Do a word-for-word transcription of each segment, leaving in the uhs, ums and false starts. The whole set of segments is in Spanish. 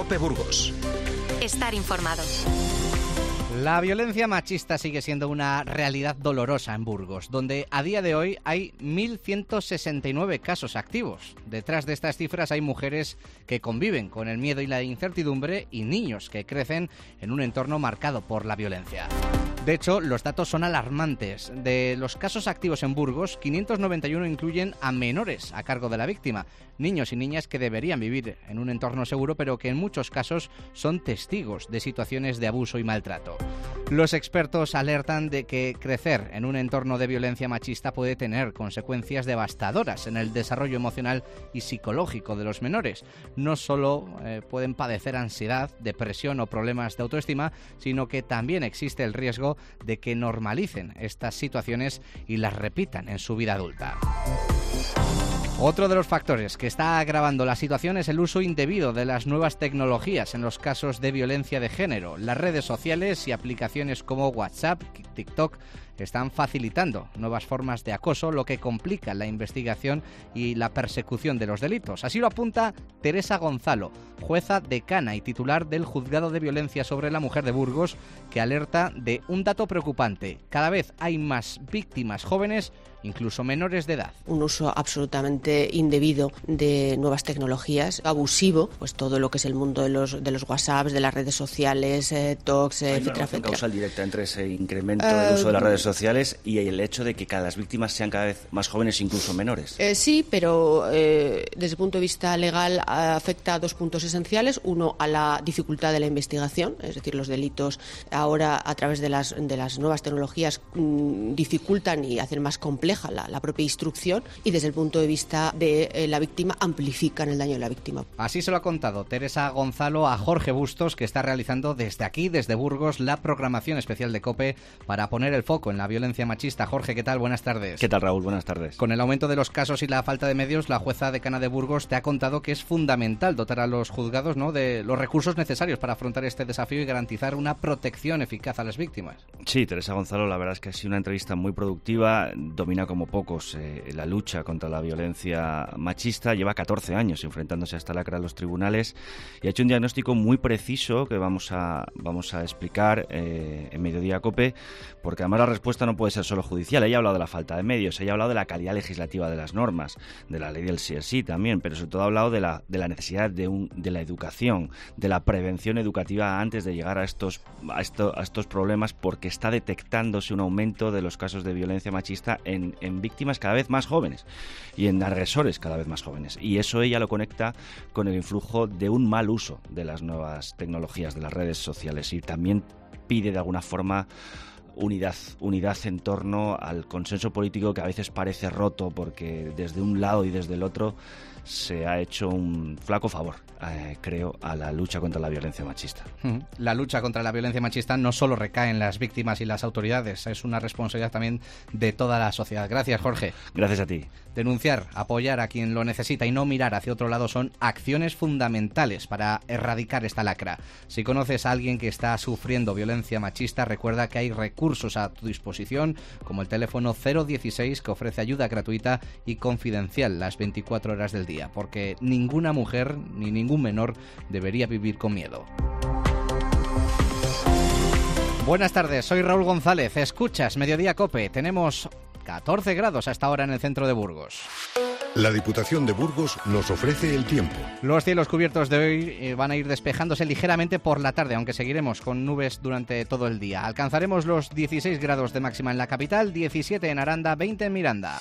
COPE Burgos. Estar informado. La violencia machista sigue siendo una realidad dolorosa en Burgos, donde a día de hoy hay mil ciento sesenta y nueve casos activos. Detrás de estas cifras hay mujeres que conviven con el miedo y la incertidumbre y niños que crecen en un entorno marcado por la violencia. De hecho, los datos son alarmantes. De los casos activos en Burgos, quinientos noventa y uno incluyen a menores a cargo de la víctima, niños y niñas que deberían vivir en un entorno seguro, pero que en muchos casos son testigos de situaciones de abuso y maltrato. Los expertos alertan de que crecer en un entorno de violencia machista puede tener consecuencias devastadoras en el desarrollo emocional y psicológico de los menores. No solo eh, pueden padecer ansiedad, depresión o problemas de autoestima, sino que también existe el riesgo de que normalicen estas situaciones y las repitan en su vida adulta. Otro de los factores que está agravando la situación es el uso indebido de las nuevas tecnologías en los casos de violencia de género. Las redes sociales y aplicaciones como WhatsApp, TikTok están facilitando nuevas formas de acoso, lo que complica la investigación y la persecución de los delitos. Así lo apunta Teresa Gonzalo, jueza decana y titular del Juzgado de Violencia sobre la Mujer de Burgos, que alerta de un dato preocupante. Cada vez hay más víctimas jóvenes, incluso menores de edad. Un uso absolutamente indebido de nuevas tecnologías, abusivo, pues todo lo que es el mundo de los de los WhatsApps, de las redes sociales, eh, talks, eh, ¿Hay una etcétera, relación etcétera. causal directa entre ese incremento Uh, del uso de las redes sociales y el hecho de que cada las víctimas sean cada vez más jóvenes, incluso menores? Eh, sí, pero eh, desde el punto de vista legal afecta a dos puntos esenciales. Uno, a la dificultad de la investigación, es decir, los delitos ahora a través de las, de las nuevas tecnologías mmm, dificultan y hacen más compleja la, la propia instrucción, y desde el punto de vista de eh, la víctima amplifican el daño de la víctima. Así se lo ha contado Teresa Gonzalo a Jorge Bustos, que está realizando desde aquí, desde Burgos, la programación especial de COPE para poner el foco en la violencia machista. Jorge, ¿qué tal? Buenas tardes. ¿Qué tal, Raúl? Buenas tardes. Con el aumento de los casos y la falta de medios, la jueza decana de Burgos te ha contado que es fundamental dotar a los juzgados, ¿no?, de los recursos necesarios para afrontar este desafío y garantizar una protección eficaz a las víctimas. Sí, Teresa Gonzalo, la verdad es que ha sido una entrevista muy productiva, domina como pocos eh, la lucha contra la violencia machista, lleva catorce años enfrentándose a esta lacra a los tribunales y ha hecho un diagnóstico muy preciso que vamos a, vamos a explicar eh, en Mediodía COPE, porque además la respuesta no puede ser solo judicial. Ella ha hablado de la falta de medios, ella ha hablado de la calidad legislativa de las normas, de la ley del sí es sí también, pero sobre todo ha hablado de la, de la necesidad de, un, de la educación, de la prevención educativa antes de llegar a estos, a, esto, a estos problemas, porque está detectándose un aumento de los casos de violencia machista en, en víctimas cada vez más jóvenes y en agresores cada vez más jóvenes. Y eso ella lo conecta con el influjo de un mal uso de las nuevas tecnologías, de las redes sociales, y también pide de alguna forma unidad, unidad en torno al consenso político que a veces parece roto porque desde un lado y desde el otro se ha hecho un flaco favor, eh, creo, a la lucha contra la violencia machista. La lucha contra la violencia machista no solo recae en las víctimas y las autoridades, es una responsabilidad también de toda la sociedad. Gracias, Jorge. Gracias a ti. Denunciar, apoyar a quien lo necesita y no mirar hacia otro lado son acciones fundamentales para erradicar esta lacra. Si conoces a alguien que está sufriendo violencia machista, recuerda que hay recursos a tu disposición, como el teléfono cero dieciséis, que ofrece ayuda gratuita y confidencial las veinticuatro horas del día, porque ninguna mujer ni ningún menor debería vivir con miedo. Buenas tardes, soy Raúl González. Escuchas Mediodía COPE. Tenemos catorce grados hasta ahora en el centro de Burgos. La Diputación de Burgos nos ofrece el tiempo. Los cielos cubiertos de hoy eh, van a ir despejándose ligeramente por la tarde, aunque seguiremos con nubes durante todo el día. Alcanzaremos los dieciséis grados de máxima en la capital, diecisiete en Aranda, veinte en Miranda.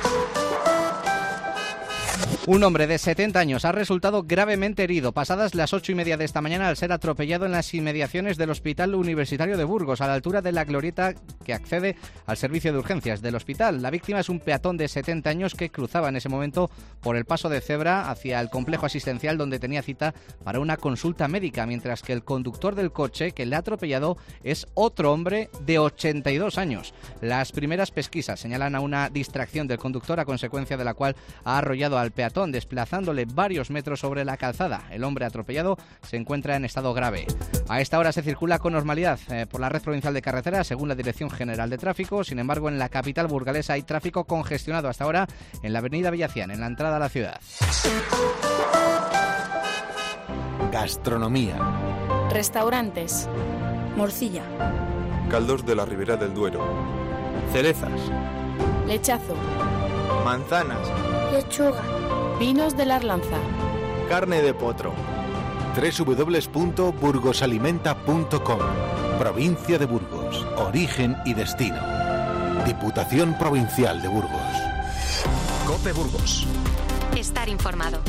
Un hombre de setenta años ha resultado gravemente herido pasadas las ocho y media de esta mañana al ser atropellado en las inmediaciones del Hospital Universitario de Burgos, a la altura de la glorieta que accede al servicio de urgencias del hospital. La víctima es un peatón de setenta años que cruzaba en ese momento por el paso de cebra hacia el complejo asistencial donde tenía cita para una consulta médica, mientras que el conductor del coche que le ha atropellado es otro hombre de ochenta y dos años. Las primeras pesquisas señalan a una distracción del conductor, a consecuencia de la cual ha arrollado al peatón, desplazándole varios metros sobre la calzada. El hombre atropellado se encuentra en estado grave. A esta hora se circula con normalidad eh, por la red provincial de carreteras, según la Dirección General de Tráfico. Sin embargo, en la capital burgalesa hay tráfico congestionado hasta ahora en la avenida Villacián, en la entrada a la ciudad. gastronomía. Restaurantes. Morcilla. Caldos de la Ribera del Duero. Cerezas. Lechazo. Manzanas. Lechuga. Vinos de la Arlanza. Carne de potro. doble u doble u doble u punto burgosalimenta punto com. Provincia de Burgos. Origen y destino. Diputación Provincial de Burgos. COPE Burgos. Estar informado.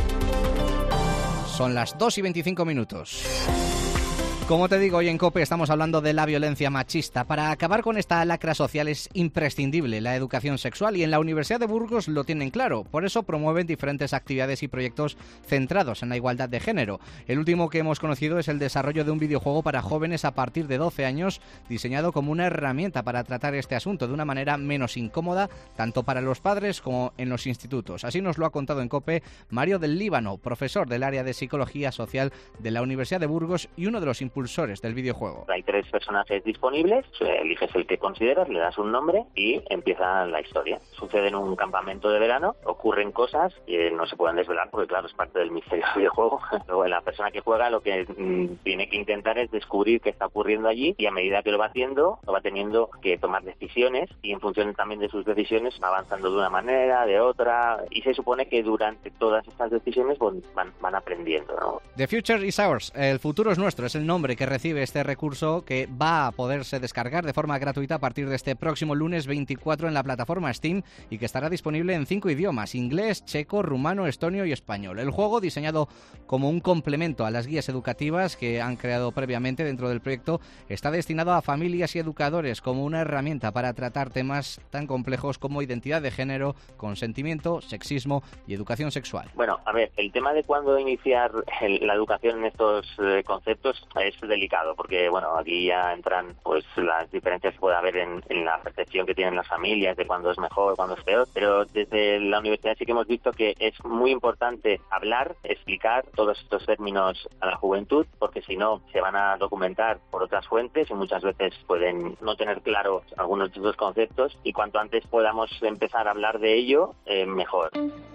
Son las dos y veinticinco minutos. Como te digo, hoy en COPE estamos hablando de la violencia machista. Para acabar con esta lacra social es imprescindible la educación sexual y en la Universidad de Burgos lo tienen claro. Por eso promueven diferentes actividades y proyectos centrados en la igualdad de género. El último que hemos conocido es el desarrollo de un videojuego para jóvenes a partir de doce años, diseñado como una herramienta para tratar este asunto de una manera menos incómoda, tanto para los padres como en los institutos. Así nos lo ha contado en COPE Mario del Líbano, profesor del área de Psicología Social de la Universidad de Burgos y uno de los impulsores del videojuego. Hay tres personajes disponibles, eliges el que consideras, le das un nombre y empieza la historia. Sucede en un campamento de verano, ocurren cosas que no se pueden desvelar porque claro, es parte del misterio del videojuego. Luego la persona que juega lo que mm, tiene que intentar es descubrir qué está ocurriendo allí y a medida que lo va haciendo, lo va teniendo que tomar decisiones y en función también de sus decisiones va avanzando de una manera, de otra y se supone que durante todas estas decisiones van, van aprendiendo, ¿no? The future is ours, el futuro es nuestro, es el nombre que recibe este recurso que va a poderse descargar de forma gratuita a partir de este próximo lunes veinticuatro en la plataforma Steam y que estará disponible en cinco idiomas: inglés, checo, rumano, estonio y español. El juego, diseñado como un complemento a las guías educativas que han creado previamente dentro del proyecto, está destinado a familias y educadores como una herramienta para tratar temas tan complejos como identidad de género, consentimiento, sexismo y educación sexual. Bueno, a ver, el tema de cuándo iniciar el, la educación en estos eh, conceptos es delicado, porque bueno, aquí ya entran pues las diferencias que puede haber en, en la percepción que tienen las familias de cuándo es mejor, cuándo es peor, pero desde la universidad sí que hemos visto que es muy importante hablar, explicar todos estos términos a la juventud, porque si no se van a documentar por otras fuentes y muchas veces pueden no tener claro algunos de estos conceptos y cuanto antes podamos empezar a hablar de ello, eh, mejor.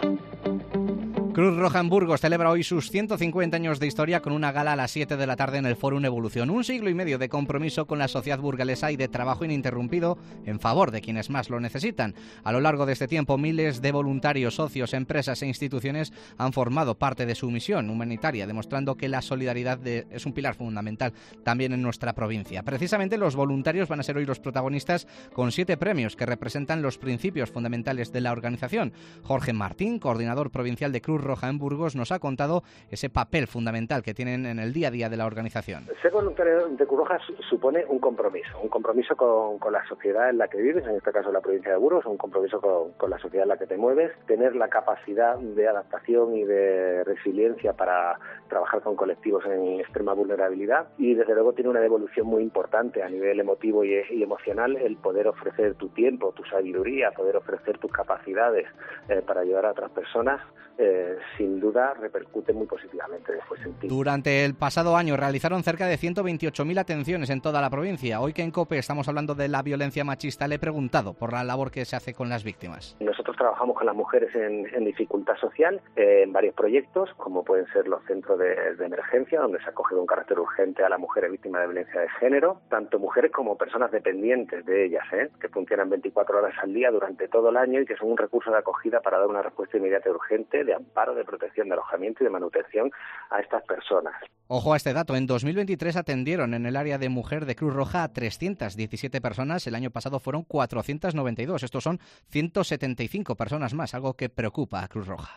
Cruz Roja en Burgos celebra hoy sus ciento cincuenta años de historia con una gala a las siete de la tarde en el Fórum Evolución. Un siglo y medio de compromiso con la sociedad burgalesa y de trabajo ininterrumpido en favor de quienes más lo necesitan. A lo largo de este tiempo, miles de voluntarios, socios, empresas e instituciones han formado parte de su misión humanitaria, demostrando que la solidaridad de, es un pilar fundamental también en nuestra provincia. Precisamente los voluntarios van a ser hoy los protagonistas con siete premios que representan los principios fundamentales de la organización. Jorge Martín, coordinador provincial de Cruz Roja en Burgos, nos ha contado ese papel fundamental que tienen en el día a día de la organización. Ser voluntario de Cruz Roja supone un compromiso, un compromiso con, con la sociedad en la que vives, en este caso la provincia de Burgos, un compromiso con, con la sociedad en la que te mueves, tener la capacidad de adaptación y de resiliencia para trabajar con colectivos en extrema vulnerabilidad y desde luego tiene una devolución muy importante a nivel emotivo y, y emocional el poder ofrecer tu tiempo, tu sabiduría, poder ofrecer tus capacidades eh, para ayudar a otras personas. Eh, sin duda repercute muy positivamente después en ti. Durante el pasado año realizaron cerca de ciento veintiocho mil atenciones en toda la provincia. Hoy que en COPE estamos hablando de la violencia machista, le he preguntado por la labor que se hace con las víctimas. Nosotros trabajamos con las mujeres en, en dificultad social eh, en varios proyectos, como pueden ser los centros de, de emergencia, donde se acoge con carácter urgente a las mujeres víctimas de violencia de género, tanto mujeres como personas dependientes de ellas, ¿eh? que funcionan veinticuatro horas al día durante todo el año y que son un recurso de acogida para dar una respuesta inmediata y urgente de amparo, de protección, de alojamiento y de manutención a estas personas. Ojo a este dato, en dos mil veintitrés atendieron en el área de mujer de Cruz Roja a trescientas diecisiete personas, el año pasado fueron cuatrocientas noventa y dos, estos son ciento setenta y cinco personas más, algo que preocupa a Cruz Roja.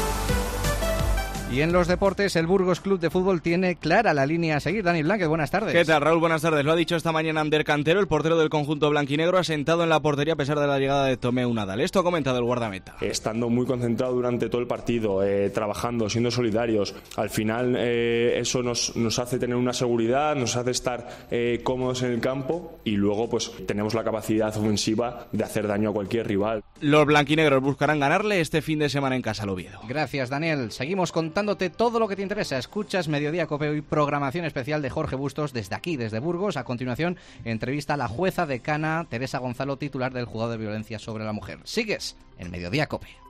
Y en los deportes, el Burgos Club de Fútbol tiene clara la línea a seguir. Dani Blanquez, buenas tardes. ¿Qué tal, Raúl? Buenas tardes. Lo ha dicho esta mañana Ander Cantero, el portero del conjunto blanquinegro, asentado en la portería a pesar de la llegada de Tomeu Nadal. Esto ha comentado el guardameta. Estando muy concentrado durante todo el partido, eh, trabajando, siendo solidarios. Al final, eh, eso nos, nos hace tener una seguridad, nos hace estar eh, cómodos en el campo y luego pues tenemos la capacidad ofensiva de hacer daño a cualquier rival. Los blanquinegros buscarán ganarle este fin de semana en casa al Oviedo. Gracias, Daniel. Seguimos contándote todo lo que te interesa. Escuchas Mediodía Cope y programación especial de Jorge Bustos desde aquí, desde Burgos. A continuación, entrevista a la jueza decana Teresa Gonzalo, titular del Juzgado de Violencia sobre la Mujer. Sigues en Mediodía Cope.